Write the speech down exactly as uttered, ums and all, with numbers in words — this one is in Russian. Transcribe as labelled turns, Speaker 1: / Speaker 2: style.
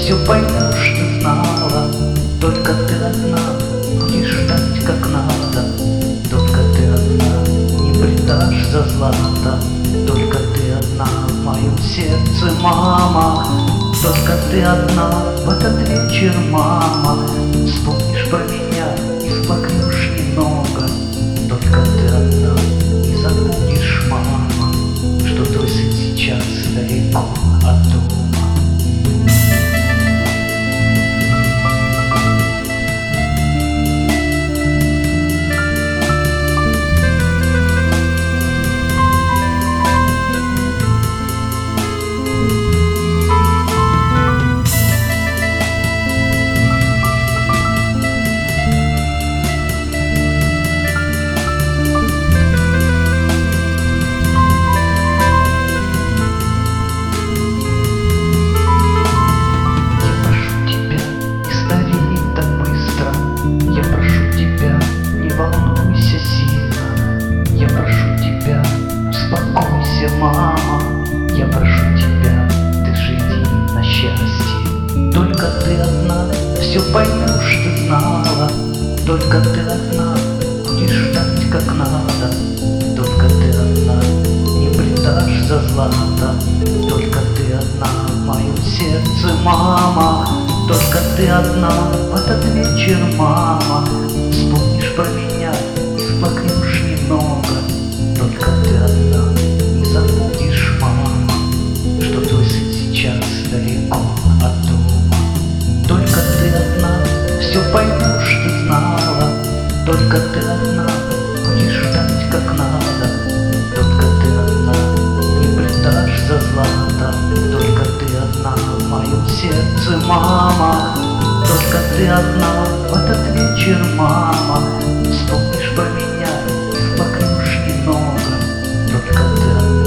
Speaker 1: все поймешь, ты знала. Только ты одна будешь ждать как надо. Только ты одна не предашь за злато. Только ты одна в моем сердце, мама. Только ты одна в этот вечер, мама. Вспомнишь про меня и всплакнешь немного. Только ты одна не забудешь, мама, что твой сын сейчас далеко от дома. Мама, я прошу тебя, ты живи на счастье. Только ты одна все поймешь, ты знала. Только ты одна будешь ждать как надо. Только ты одна не предашь за злато. Только ты одна в моем сердце, мама. Только ты одна в этот вечер, мама. Вспомнишь про меня и всплакнешь немного. Только ты одна забудешь, мама, что твой сын сейчас далеко от дома. Только ты одна все поймешь, ты знала. Только ты одна будешь ждать как надо. Только ты одна не предашь за злато. Только ты одна в моем сердце, мама. Только ты одна в этот вечер, мама. Вспомнишь про меня и всплакнешь немного. Только ты одна